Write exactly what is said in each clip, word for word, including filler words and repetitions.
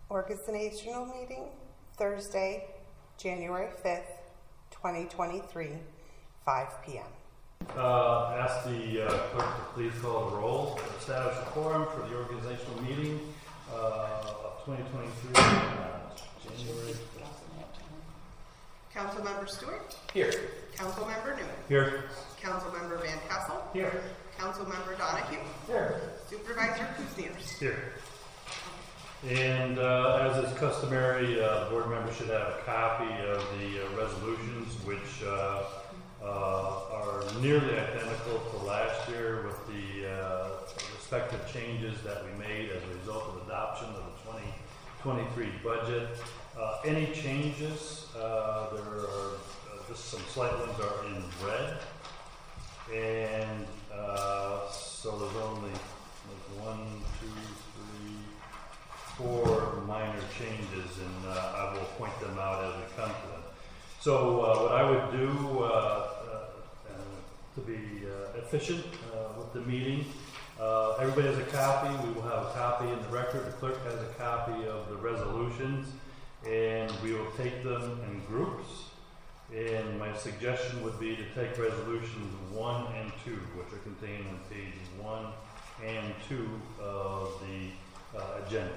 Organizational meeting, Thursday, January fifth, twenty twenty-three, five p.m. Uh, ask the uh, clerk to please call the roll. Establish a quorum for the organizational meeting uh, of twenty twenty-three, uh, January. Councilmember Stewart? Here. Councilmember Newman? Here. Councilmember Van Tassel? Here. Councilmember Donahue? Here. Supervisor Kuzniers? Here. And uh, as is customary, uh, the board members should have a copy of the uh, resolutions, which uh, uh, are nearly identical to last year with the uh, respective changes that we made as a result of adoption of the twenty twenty-three budget. Uh, any changes, uh, there are uh, just some slight ones are in red. And uh, so there's only like one, two, three, four minor changes, and uh, I will point them out as we come to them. So uh, what I would do uh, uh, to be uh, efficient uh, with the meeting, uh, everybody has a copy. We will have a copy in the record. The clerk has a copy of the resolutions, and we will take them in groups. And my suggestion would be to take resolutions one and two, which are contained on pages one and two of the uh, agenda.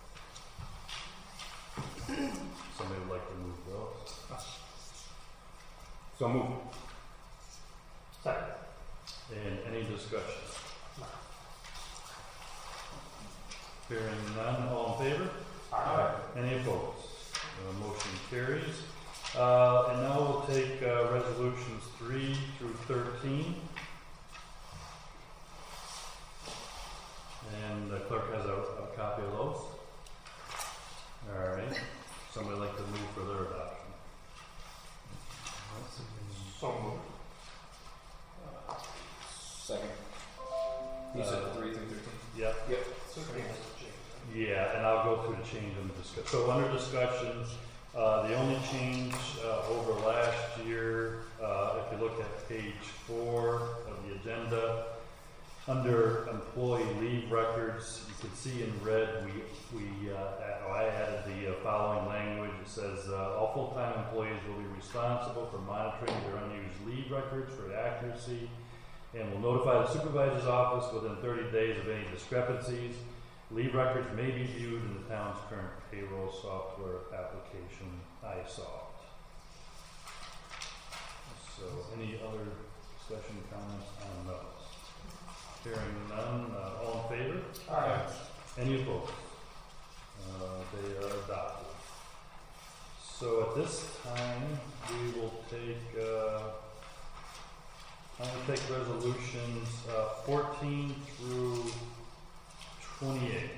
Somebody would like to move those? So move. Second. And any discussion? Hearing none, all in favor? Aye. Any opposed? Uh, motion carries. Uh, and now we'll take uh, resolutions three through thirteen. And the clerk has a, a copy of those. All right. Somebody like to move for their adoption? So moved. Uh, second. You said Uh, three through thirteen? Yep. Yep. Yeah, and I'll go through the change in the discussion. So under discussions, uh, the only change uh, over last year, uh, if you look at page four of the agenda, under employee leave records, you can see in red, we, we uh, I added the uh, following language. It says, uh, all full-time employees will be responsible for monitoring their unused leave records for accuracy and will notify the supervisor's office within thirty days of any discrepancies. Leave records may be viewed in the town's current payroll software application, iSoft. So, any other discussion, comments on those? Hearing none, uh, all in favor? Aye. Any opposed? Uh, they are adopted. So at this time, we will take, uh, I'm going to take resolutions uh, fourteen through twenty-eight.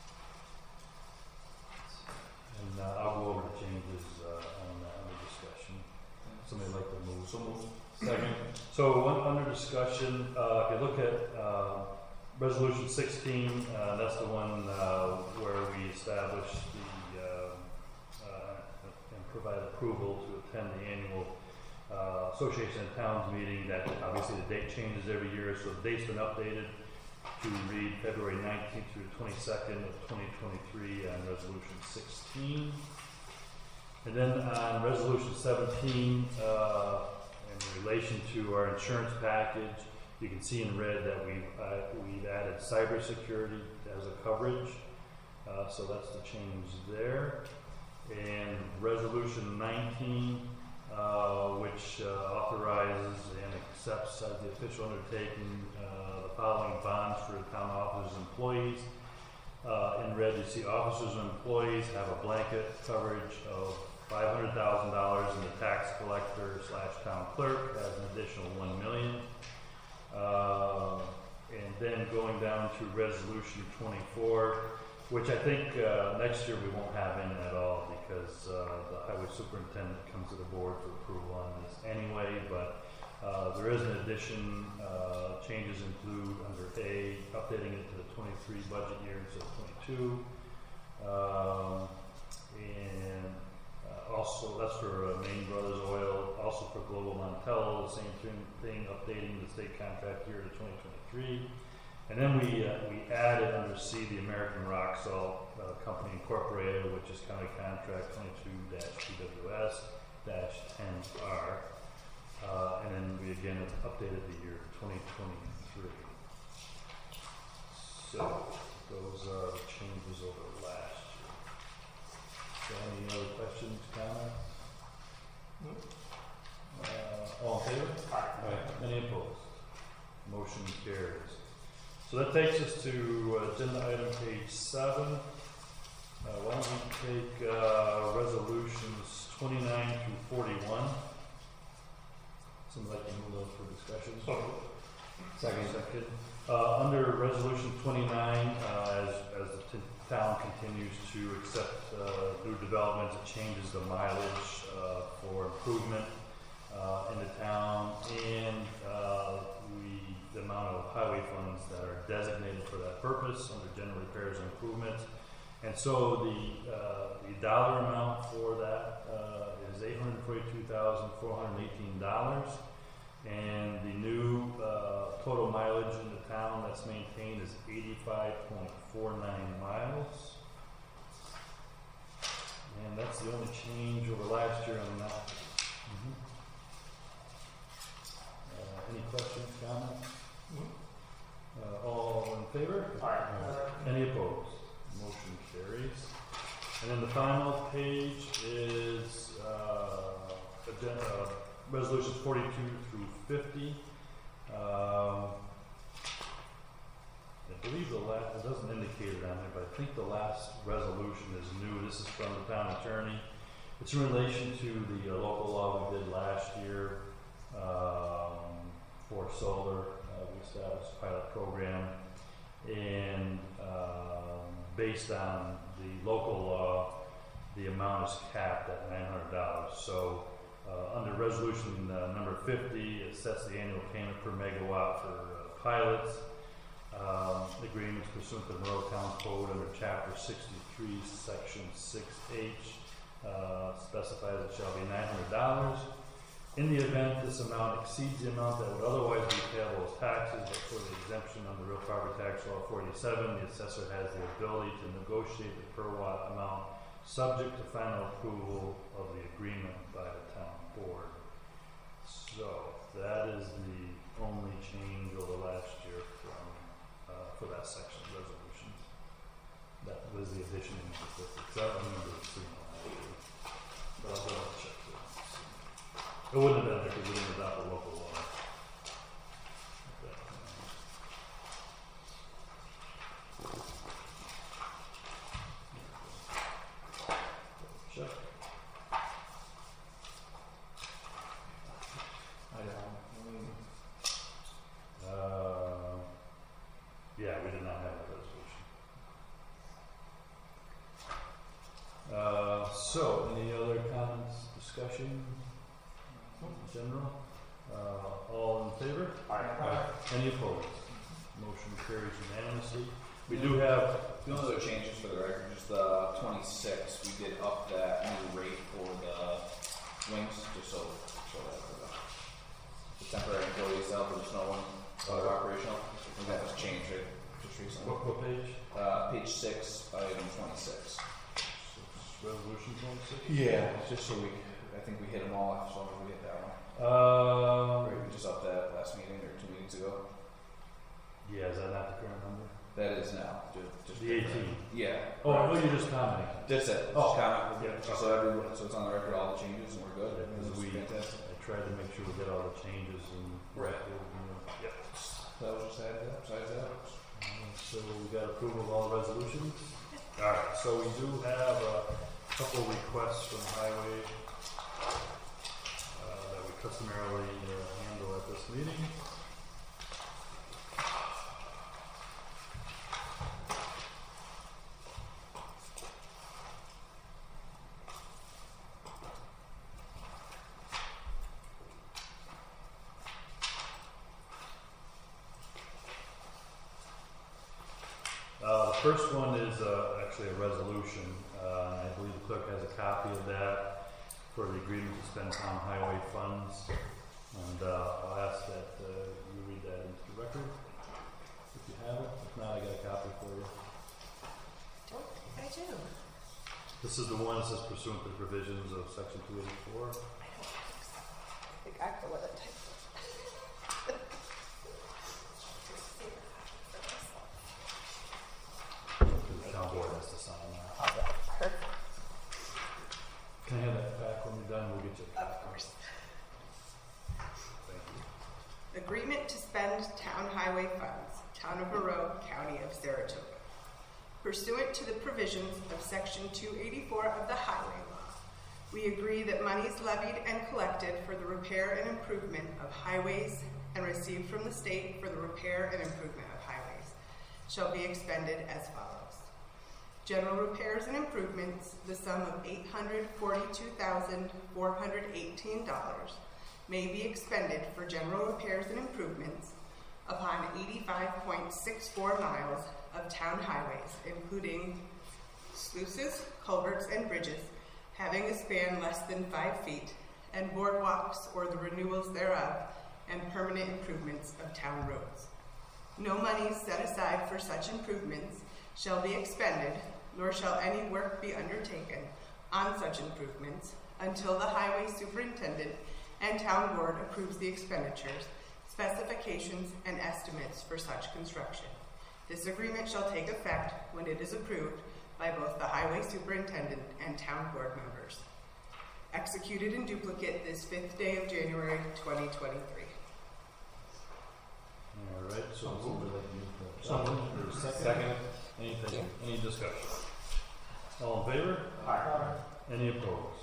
And uh, I'll go over the changes uh, on the, on the discussion. Somebody like to move? So moved. Second. So one under discussion, uh, if you look at uh, resolution sixteen, uh, that's the one uh, where we establish the uh, uh, and provide approval to attend the annual uh, Association of Towns meeting. That obviously the date changes every year, so the date's been updated to read February nineteenth through twenty-second of twenty twenty-three on resolution sixteen. And then on resolution seventeen, uh, in relation to our insurance package, you can see in red that we've, uh, we've added cybersecurity as a coverage. Uh, so that's the change there. And resolution nineteen, uh, which uh, authorizes and accepts as the official undertaking uh, the following bonds for town officers and employees. Uh, in red, you see officers and employees have a blanket coverage of five hundred thousand dollars, and the tax collector slash town clerk has an additional one million dollars. Uh, and then going down to resolution twenty-four, which I think uh, next year we won't have in at all because uh, the highway superintendent comes to the board for approval on this anyway. But uh, there is an addition. Uh, changes include under A, updating it to the twenty-three budget year instead of twenty-two. Um, and Uh, also, that's for uh, Main Brothers Oil. Also for Global Montello, the same thing, thing, updating the state contract year to twenty twenty-three. And then we uh, we added under C the American Rock Salt uh, Company Incorporated, which is County Contract twenty-two T W S ten R. Uh, and then we again updated the year twenty twenty-three. So those are the changes over last year. So any other questions, comments? Uh, all in favor? Aye. Any opposed? Motion carries. So that takes us to uh, agenda item page seven. Uh, why don't we take uh, resolutions twenty-nine through forty-one? Somebody like to move those for discussion? So Second. Second. Uh, under resolution twenty-nine, uh, as, as the t- town continues to accept uh, new developments, it changes the mileage uh, for improvement uh, in the town, and uh, we the amount of highway funds that are designated for that purpose under general repairs and improvements. And so the uh, the dollar amount for that uh, is eight hundred forty-two thousand four hundred eighteen dollars. And the new uh, total mileage in the town that's maintained is eighty-five point four nine miles. And that's the only change over last year on that. Mm-hmm. Uh, any questions, comments? Uh, all in favor? Aye. Any opposed? Motion carries. And then the final page is uh, agenda, uh, resolutions forty-two through fifty. Um, I believe the last, it doesn't indicate it on there, but I think the last resolution is new. This is from the town attorney. It's in relation to the uh, local law we did last year um, for solar. Uh, we established a pilot program, and um, based on the local law, the amount is capped at nine hundred dollars. So uh, under resolution uh, number fifty, it sets the annual payment per megawatt for uh, pilots. Um, agreements pursuant to the Monroe Town Code under Chapter sixty-three, Section six H uh, specifies it shall be nine hundred dollars. In the event this amount exceeds the amount that would otherwise be payable as taxes, but for the exemption under Real Property Tax Law forty-seven, the assessor has the ability to negotiate the per watt amount subject to final approval of the agreement by the town board. So that is the only change over last year from uh, for that section of resolution. That was the addition in statistics. I don't remember seeing that, but I'll go and check it. It wouldn't have been there because we didn't adopt the local law. But, um, check. I don't. Uh, yeah, we did not have a resolution. Uh, so, any other comments, discussion? In general, uh, all in favor? Aye. Any opposed? Motion carries unanimously. We do have, The only other changes for the record, just the twenty-six, we did up that new rate for the wings, just so, so that for the, the temporary employees out there, there's no one uh, operational. I think that was changed right, just recently. what, what page? Uh, page six, item twenty-six. Resolution twenty-six? Yeah, just so we, I think we hit them all, so we hit that one. Uh, Right, we just upped that last meeting or two meetings ago. yeah, is that not the current number? That is now, ju- just. The eighteen. Yeah. Oh, I know you're just commenting. That's it. Oh. Just comment. Yeah. Just so everyone, so it's on the record, all the changes, and we're good. Yeah, This is we- fantastic. I tried to make sure we get all the changes and. Right. Yep. That was just added that, besides that. Uh, So we got approval of all the resolutions? Alright, so we do have a couple requests from Highway uh, that we customarily uh, handle at this meeting. Uh, the first one is uh, actually a resolution. Uh, I believe the clerk has a copy of that for the agreement to spend town highway funds. And uh, I'll ask that uh, you read that into the record if you have it. If not, I got a copy for you. Don't I I do. This is the one that says pursuant to the provisions of section two eighty-four. I don't think so. I think I have to let it type. The town board has to sign that. Perfect. Can I have that back when we're done? We'll get you a copy. Of course. Thank you. Agreement to spend town highway funds, Town of Monroe, County of Saratoga. Pursuant to the provisions of Section two eighty-four of the Highway Law, we agree that monies levied and collected for the repair and improvement of highways and received from the state for the repair and improvement of highways shall be expended as follows. General repairs and improvements, the sum of eight hundred forty-two thousand four hundred eighteen dollars may be expended for general repairs and improvements upon eighty-five point six four miles of town highways, including sluices, culverts, and bridges having a span less than five feet, and boardwalks or the renewals thereof, and permanent improvements of town roads. No monies set aside for such improvements shall be expended, nor shall any work be undertaken on such improvements until the highway superintendent and town board approves the expenditures, specifications, and estimates for such construction. This agreement shall take effect when it is approved by both the highway superintendent and town board members. Executed in duplicate this fifth day of January, twenty twenty-three. All right, so So moved. moved. Like you- So moved. Or second? Second. Anything, any discussion? All in favor? Aye. Any opposed?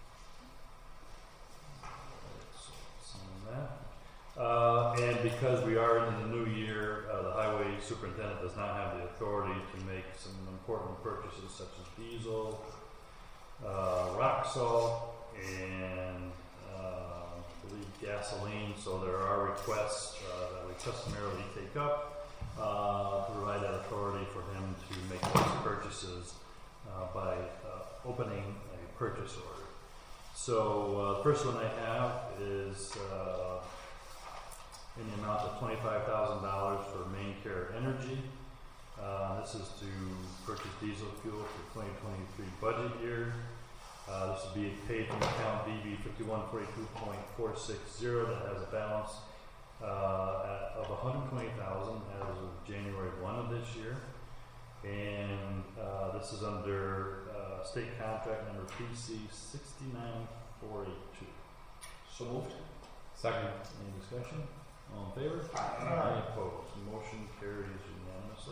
So, sign that. Uh, and because we are in the new year, uh, the highway superintendent does not have the authority to make some important purchases such as diesel, uh, rock salt, and uh, I believe gasoline. So there are requests uh, that we customarily take up uh, to provide that authority for him to make those purchases uh, by uh, opening a purchase order. So uh, the first one I have is uh, in the amount of twenty-five thousand dollars for Main Care Energy. Uh, this is to purchase diesel fuel for twenty twenty-three budget year. Uh, this will be paid from account D B fifty-one forty-two point four six zero that has a balance uh, at, of one hundred twenty thousand dollars as of January first of this year. And uh, this is under uh, state contract number P C sixty-nine four eighty-two. So moved. Second. Any discussion? All in favor? Aye. Any opposed? Motion carries unanimously.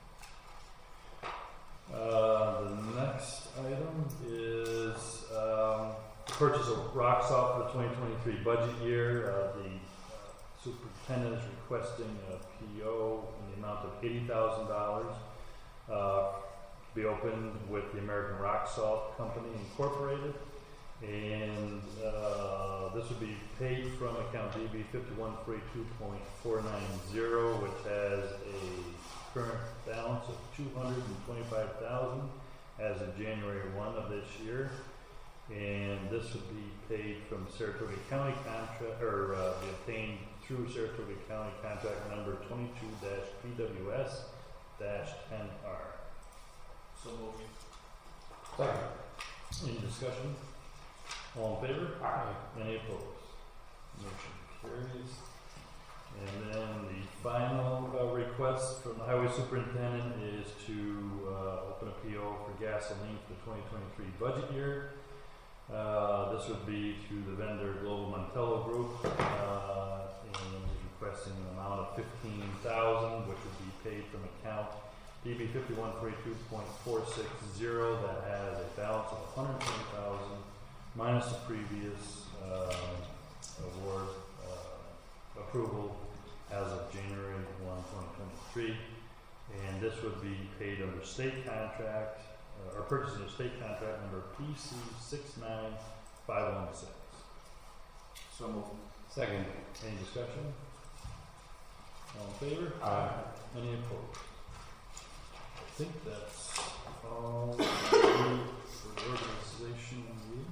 Uh, the next item is um, the purchase of rock salt for the twenty twenty-three budget year. Uh, the uh, superintendent is requesting a P O in the amount of eighty thousand dollars uh, to be opened with the American Rock Salt Company Incorporated. And uh, this would be paid from account D B fifty-one forty-two point four nine zero, which has a current balance of two hundred twenty-five thousand dollars as of January first of this year. And this would be paid from Saratoga County contract, or uh, be obtained through Saratoga County contract number twenty-two P W S ten R. So moved. Second. Any discussion? All in favor? Aye. Any opposed? Motion carries. And then the final uh, request from the highway superintendent is to uh, open a P O for gasoline for the twenty twenty-three budget year. Uh, this would be through the vendor Global Montello Group, uh, and is requesting an amount of fifteen thousand dollars, which would be paid from account D B fifty-one forty-two point four six zero that has a balance of one hundred twenty thousand dollars minus the previous uh, award uh, approval as of January first, twenty twenty-three. And this would be paid under state contract, uh, or purchased under state contract number P C six nine five one six. So moved. Second. Any discussion? All in favor? Aye. Any opposed? I think that's all we need for the organization review.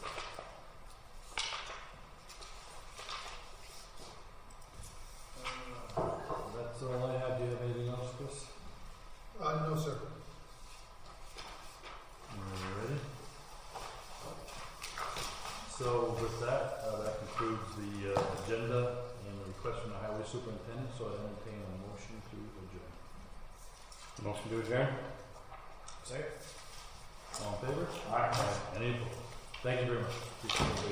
Uh, That's all I have. Do you have anything else, Chris? Uh, no, sir. So with that, uh, that concludes the uh, agenda and the request from the highway superintendent, so I entertain a motion to adjourn. Motion to adjourn? Second. All in favor? Aye. Any opposed? Thank you very much. Appreciate it.